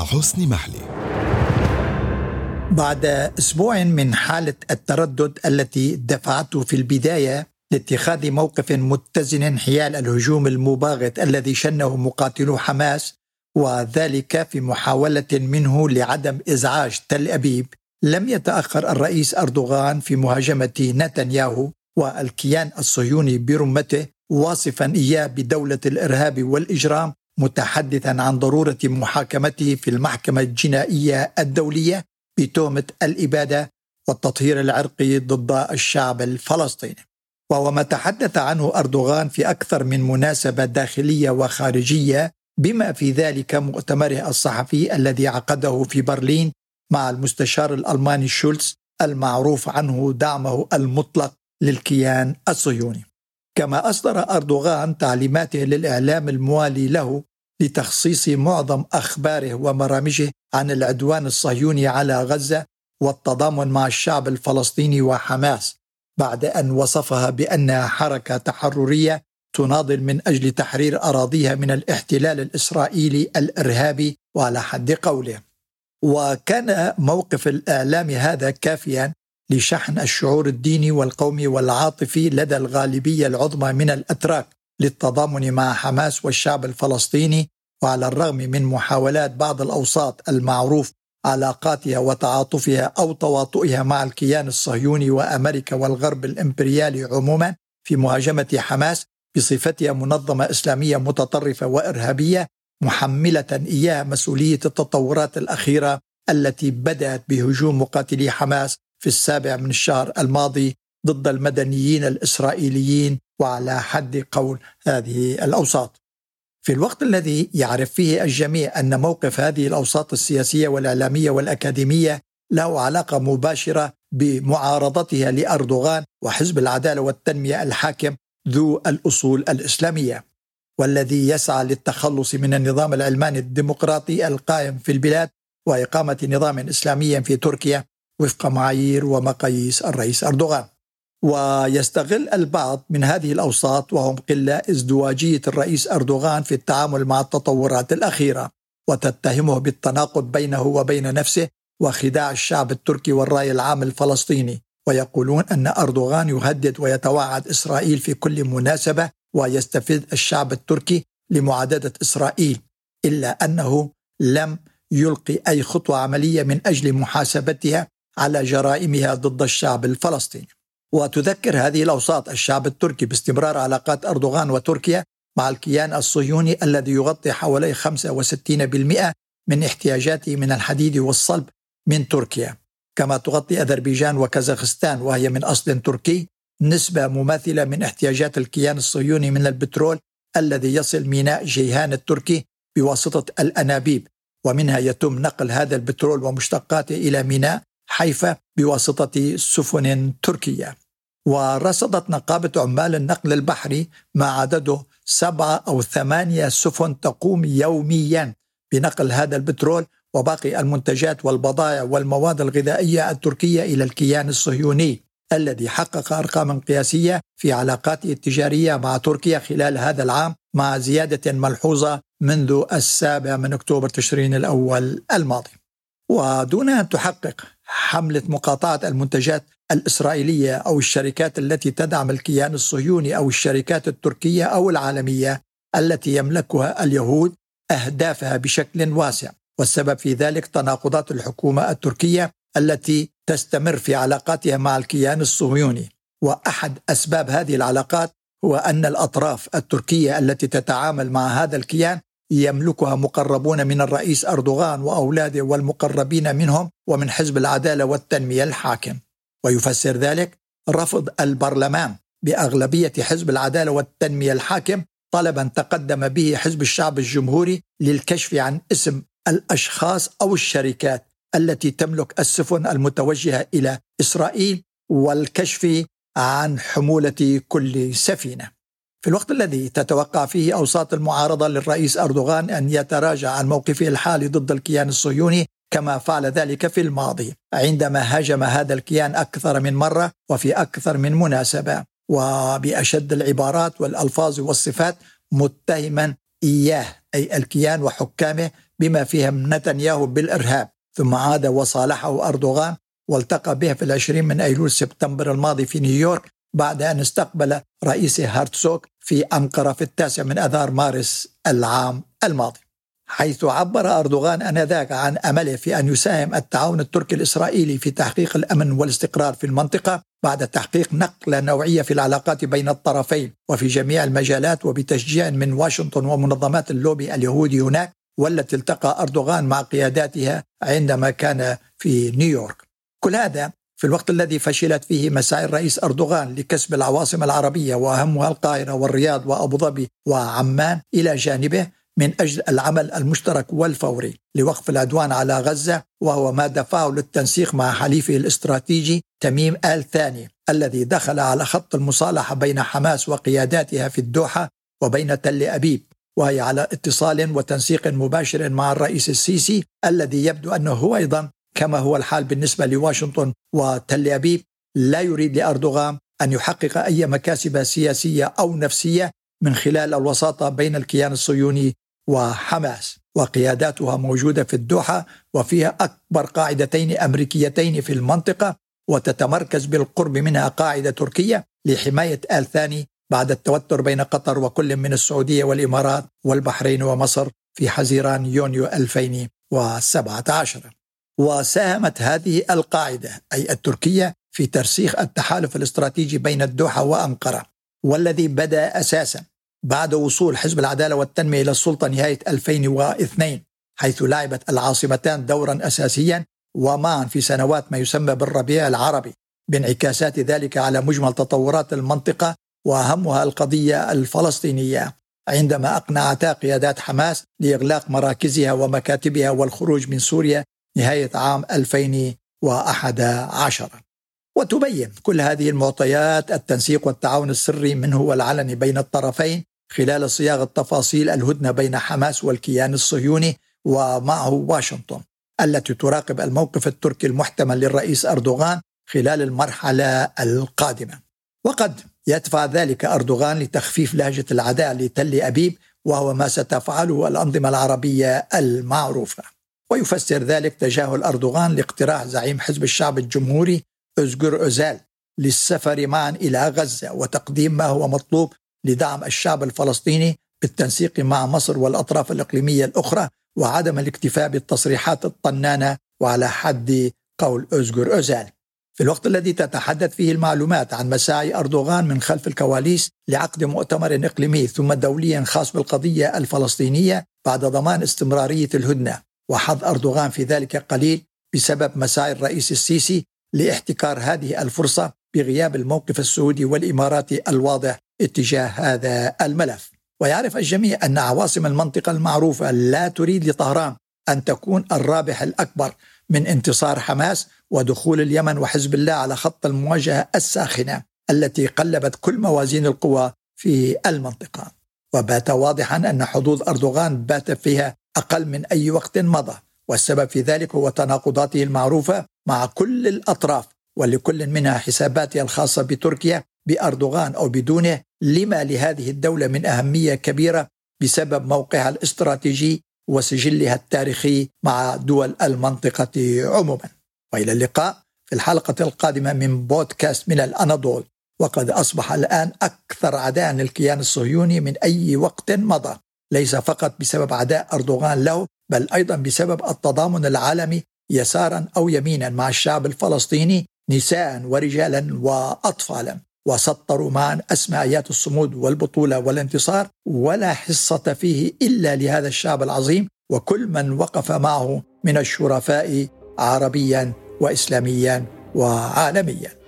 حسني محلي. بعد أسبوع من حالة التردد التي دفعته في البداية لاتخاذ موقف متزن حيال الهجوم المباغت الذي شنه مقاتلو حماس، وذلك في محاولة منه لعدم إزعاج تل أبيب، لم يتأخر الرئيس أردوغان في مهاجمة نتنياهو والكيان الصهيوني برمته، واصفا إياه بدولة الإرهاب والإجرام، متحدثا عن ضرورة محاكمته في المحكمة الجنائية الدولية بتهمة الإبادة والتطهير العرقي ضد الشعب الفلسطيني. وهو ما تحدث عنه أردوغان في أكثر من مناسبة داخلية وخارجية، بما في ذلك مؤتمره الصحفي الذي عقده في برلين مع المستشار الألماني شولتز، المعروف عنه دعمه المطلق للكيان الصهيوني. كما أصدر أردوغان تعليماته للإعلام الموالي له لتخصيص معظم أخباره ومرامجه عن العدوان الصهيوني على غزة والتضامن مع الشعب الفلسطيني وحماس، بعد أن وصفها بأنها حركة تحررية تناضل من أجل تحرير أراضيها من الاحتلال الإسرائيلي الإرهابي، وعلى حد قوله. وكان موقف الإعلام هذا كافيا لشحن الشعور الديني والقومي والعاطفي لدى الغالبية العظمى من الأتراك للتضامن مع حماس والشعب الفلسطيني، وعلى الرغم من محاولات بعض الأوساط المعروف علاقاتها وتعاطفها أو تواطؤها مع الكيان الصهيوني وأمريكا والغرب الإمبريالي عموما في مهاجمة حماس بصفتها منظمة إسلامية متطرفة وإرهابية، محملة إياها مسؤولية التطورات الأخيرة التي بدأت بهجوم مقاتلي حماس في 7 من الشهر الماضي ضد المدنيين الإسرائيليين، وعلى حد قول هذه الأوساط. في الوقت الذي يعرف فيه الجميع أن موقف هذه الأوساط السياسية والإعلامية والأكاديمية له علاقة مباشرة بمعارضتها لأردوغان وحزب العدالة والتنمية الحاكم ذو الأصول الإسلامية، والذي يسعى للتخلص من النظام العلماني الديمقراطي القائم في البلاد وإقامة نظام إسلامي في تركيا وفق معايير ومقاييس الرئيس أردوغان. ويستغل البعض من هذه الأوساط وهم قلة ازدواجية الرئيس أردوغان في التعامل مع التطورات الأخيرة، وتتهمه بالتناقض بينه وبين نفسه وخداع الشعب التركي والرأي العام الفلسطيني، ويقولون أن أردوغان يهدد ويتوعد إسرائيل في كل مناسبة ويستفز الشعب التركي لمعاداة إسرائيل، إلا أنه لم يلقي أي خطوة عملية من أجل محاسبتها على جرائمها ضد الشعب الفلسطيني. وتذكر هذه الأوساط الشعب التركي باستمرار علاقات أردوغان وتركيا مع الكيان الصهيوني الذي يغطي حوالي 65% من احتياجاته من الحديد والصلب من تركيا، كما تغطي أذربيجان وكازاخستان وهي من أصل تركي نسبة مماثلة من احتياجات الكيان الصهيوني من البترول الذي يصل ميناء جيهان التركي بواسطة الأنابيب، ومنها يتم نقل هذا البترول ومشتقاته إلى ميناء حيفا بواسطة سفن تركية. ورصدت نقابة عمال النقل البحري ما عدده 7 أو 8 سفن تقوم يوميا بنقل هذا البترول وباقي المنتجات والبضائع والمواد الغذائية التركية إلى الكيان الصهيوني الذي حقق أرقام قياسية في علاقاته التجارية مع تركيا خلال هذا العام، مع زيادة ملحوظة منذ 7 من أكتوبر تشرين الأول الماضي. ودون أن تحقق حملة مقاطعة المنتجات الإسرائيلية أو الشركات التي تدعم الكيان الصهيوني أو الشركات التركية أو العالمية التي يملكها اليهود أهدافها بشكل واسع، والسبب في ذلك تناقضات الحكومة التركية التي تستمر في علاقاتها مع الكيان الصهيوني. وأحد أسباب هذه العلاقات هو أن الأطراف التركية التي تتعامل مع هذا الكيان يملكها مقربون من الرئيس أردوغان وأولاده والمقربين منهم ومن حزب العدالة والتنمية الحاكم. ويفسر ذلك رفض البرلمان بأغلبية حزب العدالة والتنمية الحاكم طلبا تقدم به حزب الشعب الجمهوري للكشف عن اسم الأشخاص أو الشركات التي تملك السفن المتوجهة إلى إسرائيل والكشف عن حمولة كل سفينة. في الوقت الذي تتوقع فيه أوساط المعارضة للرئيس أردوغان أن يتراجع عن موقفه الحالي ضد الكيان الصهيوني كما فعل ذلك في الماضي عندما هاجم هذا الكيان أكثر من مرة وفي أكثر من مناسبة وبأشد العبارات والألفاظ والصفات، متهما إياه أي الكيان وحكامه بما فيهم نتنياهو بالإرهاب، ثم عاد وصالحه أردوغان والتقى به في 20 من أيلول سبتمبر الماضي في نيويورك، بعد أن استقبل رئيس هارتسوك في أنقرة في 9 من آذار مارس العام الماضي، حيث عبر أردوغان آنذاك عن أمله في أن يساهم التعاون التركي الإسرائيلي في تحقيق الأمن والاستقرار في المنطقة بعد تحقيق نقلة نوعية في العلاقات بين الطرفين وفي جميع المجالات، وبتشجيع من واشنطن ومنظمات اللوبي اليهودي هناك، والتي التقى أردوغان مع قياداتها عندما كان في نيويورك. كل هذا في الوقت الذي فشلت فيه مساعي الرئيس أردوغان لكسب العواصم العربية وأهمها القاهرة والرياض وأبو ظبي وعمان إلى جانبه من أجل العمل المشترك والفوري لوقف العدوان على غزة، وهو ما دفعه للتنسيق مع حليفه الاستراتيجي تميم آل ثاني الذي دخل على خط المصالحة بين حماس وقياداتها في الدوحة وبين تل أبيب، وهي على اتصال وتنسيق مباشر مع الرئيس السيسي الذي يبدو أنه هو أيضا كما هو الحال بالنسبة لواشنطن وتل أبيب لا يريد لأردوغان أن يحقق أي مكاسب سياسية أو نفسية من خلال الوساطة بين الكيان الصهيوني وحماس، وقياداتها موجودة في الدوحة وفيها أكبر قاعدتين أمريكيتين في المنطقة، وتتمركز بالقرب منها قاعدة تركية لحماية آل ثاني بعد التوتر بين قطر وكل من السعودية والإمارات والبحرين ومصر في حزيران يونيو 2017. وساهمت هذه القاعدة أي التركية في ترسيخ التحالف الاستراتيجي بين الدوحة وأنقرة، والذي بدأ أساسا بعد وصول حزب العدالة والتنمية إلى السلطة نهاية 2002، حيث لعبت العاصمتان دورا أساسيا ومعا في سنوات ما يسمى بالربيع العربي، بانعكاسات ذلك على مجمل تطورات المنطقة وأهمها القضية الفلسطينية، عندما أقنعتا قيادات حماس لإغلاق مراكزها ومكاتبها والخروج من سوريا نهاية عام 2011. وتبين كل هذه المعطيات التنسيق والتعاون السري منه والعلني بين الطرفين خلال صياغة تفاصيل الهدنة بين حماس والكيان الصهيوني ومعه واشنطن، التي تراقب الموقف التركي المحتمل للرئيس أردوغان خلال المرحلة القادمة. وقد يدفع ذلك أردوغان لتخفيف لهجة العداء لتل أبيب، وهو ما ستفعله الأنظمة العربية المعروفة. ويفسر ذلك تجاهل أردوغان لاقتراح زعيم حزب الشعب الجمهوري أزغر أوزال للسفر معا إلى غزة وتقديم ما هو مطلوب لدعم الشعب الفلسطيني بالتنسيق مع مصر والأطراف الإقليمية الأخرى، وعدم الاكتفاء بالتصريحات الطنانة وعلى حد قول أزغر أوزال، في الوقت الذي تتحدث فيه المعلومات عن مساعي أردوغان من خلف الكواليس لعقد مؤتمر إقليمي ثم دولي خاص بالقضية الفلسطينية بعد ضمان استمرارية الهدنة، وحظ أردوغان في ذلك قليل بسبب مساعي الرئيس السيسي لاحتكار هذه الفرصة بغياب الموقف السعودي والإماراتي الواضح اتجاه هذا الملف. ويعرف الجميع أن عواصم المنطقة المعروفة لا تريد لطهران أن تكون الرابح الأكبر من انتصار حماس ودخول اليمن وحزب الله على خط المواجهة الساخنة التي قلبت كل موازين القوى في المنطقة. وبات واضحا أن حظوظ أردوغان بات فيها أقل من أي وقت مضى، والسبب في ذلك هو تناقضاته المعروفة مع كل الأطراف، ولكل منها حساباتها الخاصة بتركيا بأردوغان أو بدونه، لما لهذه الدولة من أهمية كبيرة بسبب موقعها الاستراتيجي وسجلها التاريخي مع دول المنطقة عموما. وإلى اللقاء في الحلقة القادمة من بودكاست من الأناضول. وقد أصبح الآن أكثر عداء للكيان الصهيوني من أي وقت مضى، ليس فقط بسبب عداء أردوغان له، بل أيضا بسبب التضامن العالمي يسارا أو يمينا مع الشعب الفلسطيني نساء ورجالا وأطفالا، وسطروا معا أسمى آيات الصمود والبطولة والانتصار، ولا حصة فيه إلا لهذا الشعب العظيم وكل من وقف معه من الشرفاء عربيا وإسلاميا وعالميا.